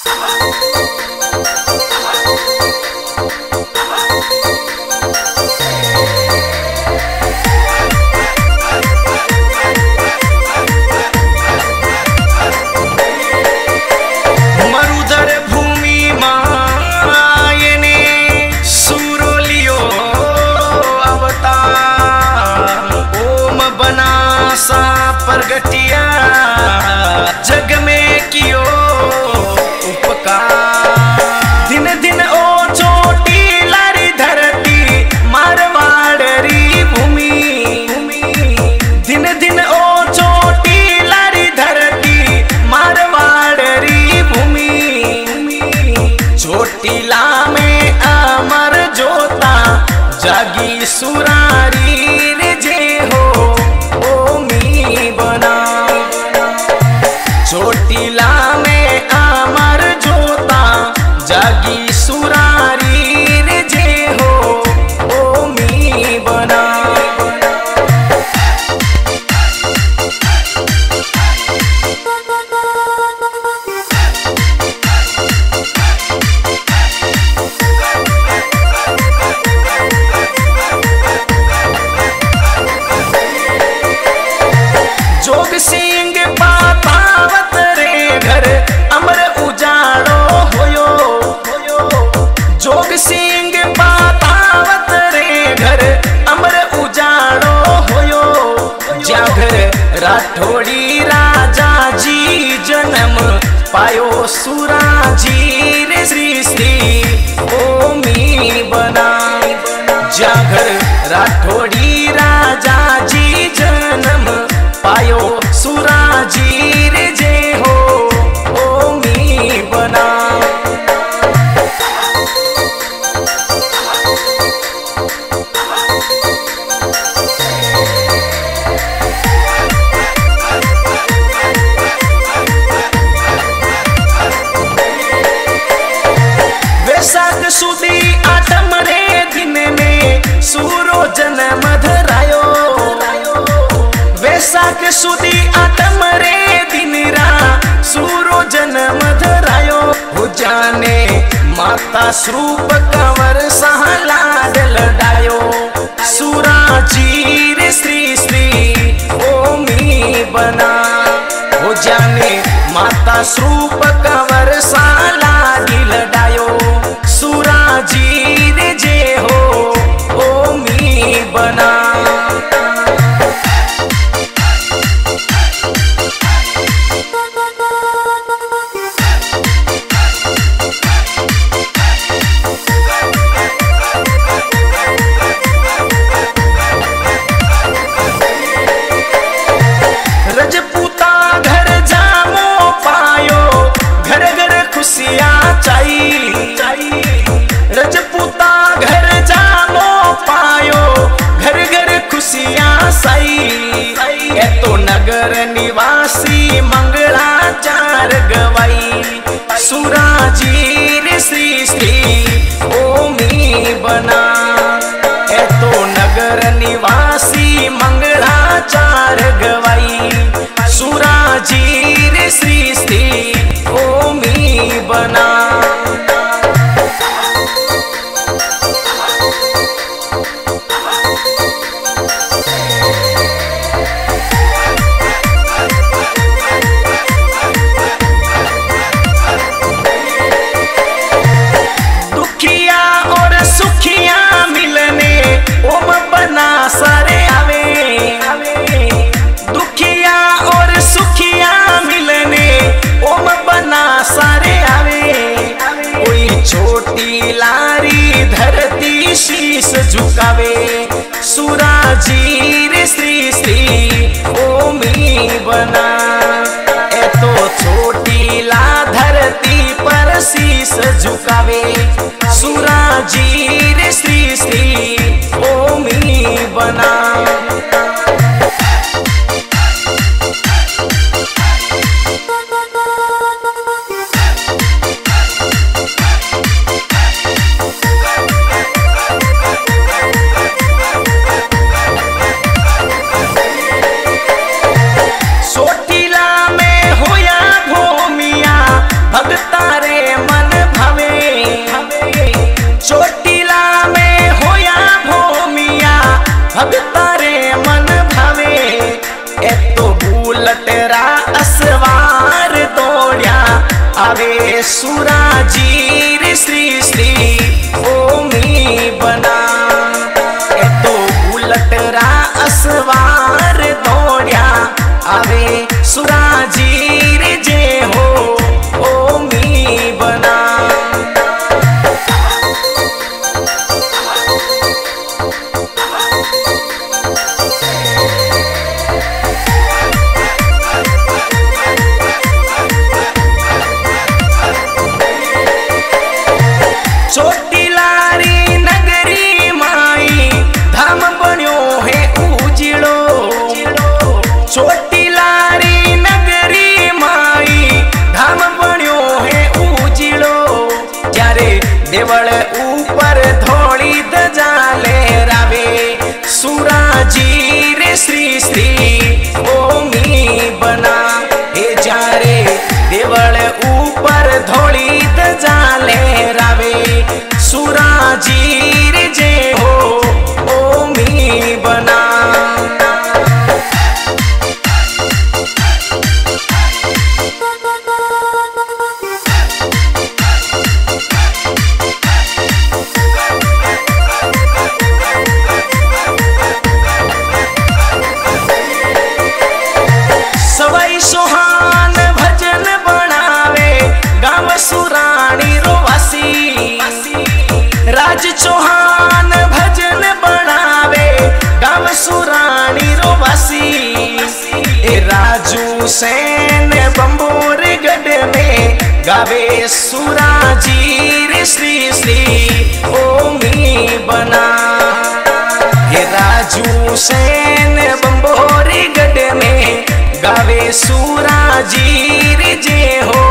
प्रगटिया जग में कियो उपकार। दिन दिन ओ चोटी लारी धरती मारवाड़ी भूमि। दिन दिन ओ चोटी लारी धरती मारवाड़ी भूमि। चोटीला में अमर जोता जागी सुरारी रे जे हो चोटीला में अमर जोता जागी सुरारी रे जे हो ओमी बना। जोग सिंह पातावत रे घर अमर उजाड़ो होयो। जोग सिंह पातावत रे घर अमर उजाड़ो होयो। जागर राठौड़ी राजा जी जन्म पायो सुराजी रे श्री श्री ओमी बना। जागर राठौड़ी राजा जी जन्म पायो सुराजी रे जे हो ओमी बना। वैशाख सुदी आठम रे दिन में सूरो जन्म धरायो। वैशाख सुदी आठम रे दिन रा सूरो जन्म धरायो। हो जाने माता स्वरूप कंवर सहला लडायो। सुराजी रे श्री श्री ओमी बना। हो जाने माता स्वरूप कंवर सहला लडायो। सुराजी रे जे हो ओमी बना। रजपूता घर जामो पायो घर घर खुशियाँ चाहिए। रजपूता घर जामो पायो घर घर खुशियाँ साई। ये तो नगर निवासी मंगलाचार गवाई। सुराजी रे श्री श्री ओमी बना। ये तो नगर निवासी मंगलाचार गवाई। सुराजी रे श्री श्री ओमी बना। दुखिया और सुखिया मिलने ओम बना सारे आवे। दुखिया और सुखिया मिलने ओम बना सारे आवे। कोई छोटी लारी धरती शीश झुकावे। सुराजी रे श्री श्री ओमी बना। ए तो छोटी ला धरती पर शीश झुकावे। सुराजी रे श्री श्री ओमी बना। सोटीला में होया भूमिया भगता रे आवे सुराजीर श्री श्री ओमी बना। ए तो बुलटरा असवार दौड़िया आवे सुराजीर जे हो ओमी बना। चोटीलारी नगरी माई धाम बन्यो है उजिड़ो। चोटीलारी नगरी माई धाम बन्यो है उजिड़ो। त्यारे देवल ऊपर धोड़ी ध्वजा लहरावे सुराजीर श्री श्री ओमी बना। हे जारे देवल ऊपर धोड़ी ध्वजा लहरावे सुराजीर जे हो ओमी बना। सवई सुहान भजन बनावे गाँव सुरानी रोवासी। राज चौहान भजन बनावे गाँव सुरानी रोवासी। ए राजू सेन बंबोर गढ़ में गावे सुराजीर श्री श्री ओमी बना। हे राजू सेन बंबोर गढ़ में गावे सुराजीर जे हो